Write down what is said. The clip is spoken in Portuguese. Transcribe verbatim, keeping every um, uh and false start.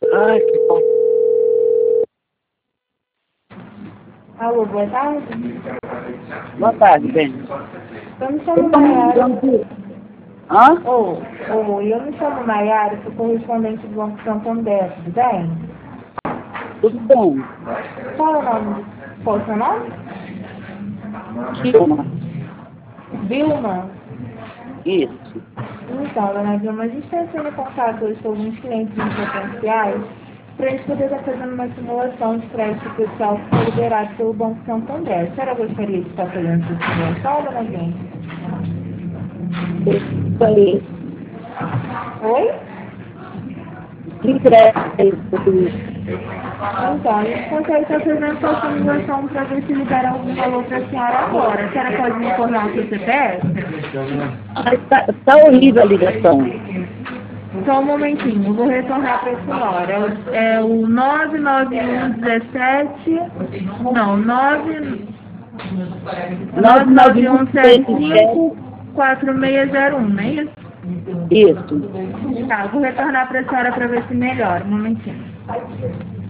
Ai, que bom. Alô, boa tarde. Boa tarde, bem. Eu me chamo Maiara. Hã? Ô, ô, eu me chamo Maiara, sou correspondente do Banco Santander, tudo bem? Tudo bem. Qual é o nome? Qual é o seu nome? Vilma. Vilma. Isso. Então, dona Vilma, a gente está entrando em contato hoje com alguns clientes potenciais para a gente poder estar fazendo uma simulação de crédito pessoal que foi liberado pelo Banco Santander. A senhora gostaria de estar fazendo essa simulação, dona Vilma? Isso aí. Oi? Que crédito? Então, a gente consegue estar fazendo essa simulação para ver se libera algum valor para a senhora agora. A senhora pode me informar o seu C P F? Ai, tá, tá horrível a ligação. Só um momentinho, eu vou retornar para a senhora. É o, é o nove nove um dezessete, não, nove nove nove um um sete sete cinco quatro seis zero um, não é isso? Isso. Tá, eu vou retornar para a senhora para ver se melhora. Um momentinho.